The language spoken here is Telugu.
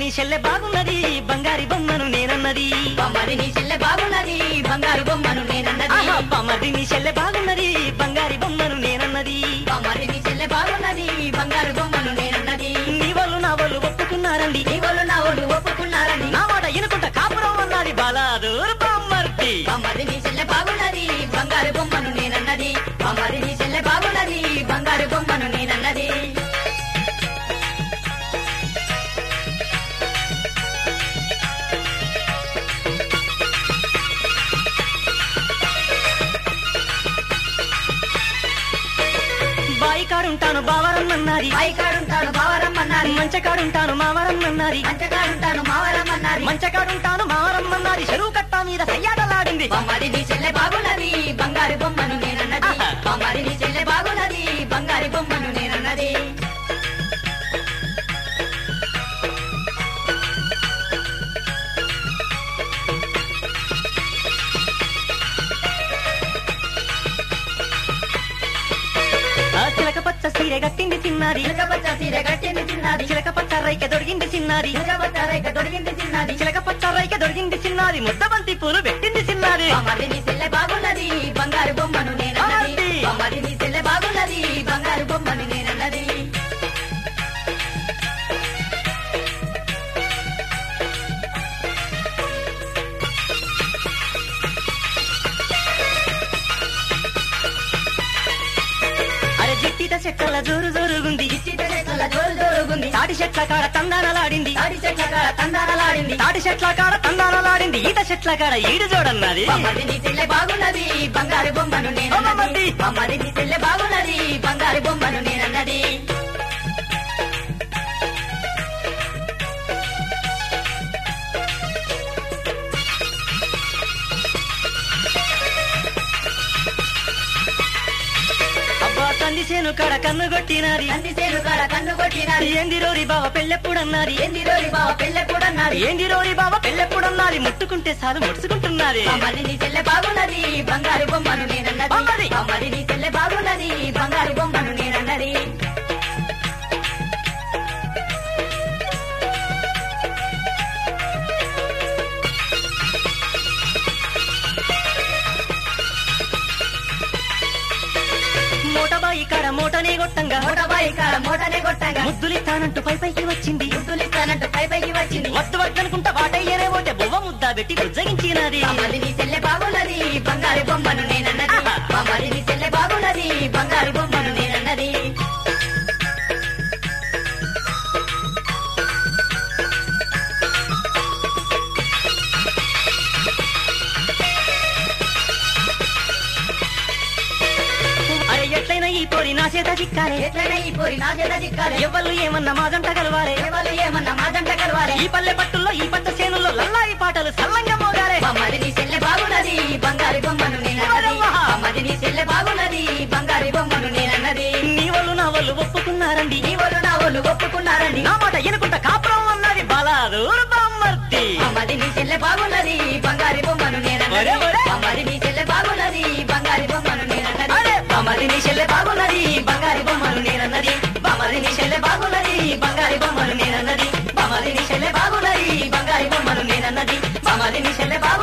చెల్లె బాగున్నది బంగారి బొమ్మను నేనన్నది బొమ్మది నీ చెల్లె బాగున్నది బంగారు బొమ్మను నేనన్నది బొమ్మది నీ చెల్లె బాగున్నది బంగారి బొమ్మను నేనన్నది బొమ్మది నీ చెల్లె బాగున్నది బంగారు బొమ్మను నేనన్నది నీ వాళ్ళు నా వాళ్ళు ఒప్పుకున్నారండి నీ వాళ్ళు నా వాళ్ళు ఒప్పుకున్నారండి నా మాట ఎనుకుంటా కాపురం అన్నది బాలాదూర్ బామ్మర్ది బొమ్మది నీ చెల్లె బాగున్నది బంగారు బొమ్మను నేనన్నది బొమ్మది నీ చెల్లె బాగున్నది బంగారు బొమ్మను నేనన్నది బాయికాడుంటాను బావరమ్మన్నది బాయికాడుంటాను బావరమ్మన్నది మంచకాడుంటాను మావరమ్మన్నది మంచకాడుంటాను మావరమ్మన్నది మంచకాడుంటాను మావరమ్మన్నది చెరువు కట్ట మీద సయ్యాటలాడింది బొమ్మది నీ చెల్లె బాగున్నది బంగారు బొమ్మను నేనన్నది బొమ్మది నీ చెల్లె బాగున్నది బంగారు బొమ్మను నేనన్నది చిలక పచ్చ సీర గట్టింది చిన్నది చిలక పచ్చ సీర కట్టింది చిన్నది చిలక పచ్చ రైక దొరికింది చిన్నది చిలక పచ్చ రైక దొరికింది చిన్నది చిలక పచ్చ రైక దొరికింది చిన్నది ముద్దబంతి పూలు పెట్టింది చిన్నది బొమ్మది నీ చెల్లె బాగున్నది బంగారు బొమ్మను నేనన్నది బొమ్మది నీ చెల్లె బాగున్నది బంగారు బొమ్మను నేనన్నది అరే జిట్టిట చెట్ల జోరు జోరుగుంది ఇచ్చిట చెట్ల జోరు జోరుగుంది తాటి చెట్ల కాడ తందానలాడింది తాడి చెట్ల కాడ తందానలాడింది తాటి చెట్ల కాడ తందానలాడింది ఈత చెట్ల కాడ ఈడు జోడన్నది బొమ్మది నీ చెల్లె బాగున్నది బంగారు బొమ్మను నేనన్నది బొమ్మది నీ చెల్లె బాగున్నది బంగారు బొమ్మను నేనన్నది అబ్బా తంది చేను కాడ కన్ను కొట్టినది అంది సేను కాడ కన్ను కొట్టినది ఏంది రోరి బావ పెళ్ళెప్పుడన్నది ఏంది రోరి బావ పెళ్ళెప్పుడన్నది ఏంది రోరి బావ పెళ్ళెప్పుడన్నది ముట్టుకుంటే చాలు ముడుచుకుంటున్నది బొమ్మది నీ చెల్లె బాగున్నది బంగారు బొమ్మను నేనన్నది బొమ్మది. బొమ్మది నీ చెల్లె బాగున్నది బంగారు బొమ్మను నేనన్నది మూటబాయి కాడ మూటనే కొట్టంగా మూటబాయి కాడ మూటనే కొట్టంగా ముద్దులిస్తానంటూ పై పైకి వచ్చింది ముద్దులిస్తానంటూ పై పైకి వచ్చింది వద్దు వద్దనుకుంటా వాటయ్యనే పోతే బువ్వ ముద్ద పెట్టి బుజ్జగించినది బొమ్మది నీ చెల్లె బాగున్నది బంగారు బొమ్మను నేనన్నది బొమ్మది నీ చెల్లె బాగున్నది బంగారు బొమ్మను నేనన్నది అరే ఎట్లయినా ఈ పోరి నా చేత చిక్కాలే ఎట్లనే ఈ పోరి నా చేత చిక్కాలి ఎవ్వళ్ళు ఏమన్నా మాదంట కలవాలే ఎవరు ఏమన్నా మాదంట కలవాలి ఈ పల్లె పట్టుల్లో ఈ పట్ట చేనుల్లో లల్లాయి పాటలు సల్లంగా మోగాలే బొమ్మది నీ చెల్లె బాగున్నది బంగారు బొమ్మను నేనన్నది బొమ్మది నీ చెల్లె బాగున్నది బంగారు బొమ్మను నేనన్నది నీ వాళ్ళు నా వాళ్ళు ఒప్పుకున్నారండి నీ వాళ్ళు నా వాళ్ళు ఒప్పుకున్నారండి నా మాట ఎనుకుంటా కాపురం అన్నది బాలాదూర్ బామ్మర్ది బొమ్మది నీ చెల్లె బాగున్నది బంగారు బొమ్మను నేనన్నది ఒరే, ఒరే. బొమ్మది నీ చెల్లె బాగున్నది బంగారు బొమ్మను నేనన్నది అరే బొమ్మది నీ చెల్లె బాగున్నది బంగారి బొమ్మను నేనన్నది బొమ్మది నీ చెల్లె బాగున్నది బంగారి బొమ్మను నేనన్నది బొమ్మది నీ చెల్లె బాగున్నది బంగారి బొమ్మను నేనన్నది బొమ్మది నీ చెల్లె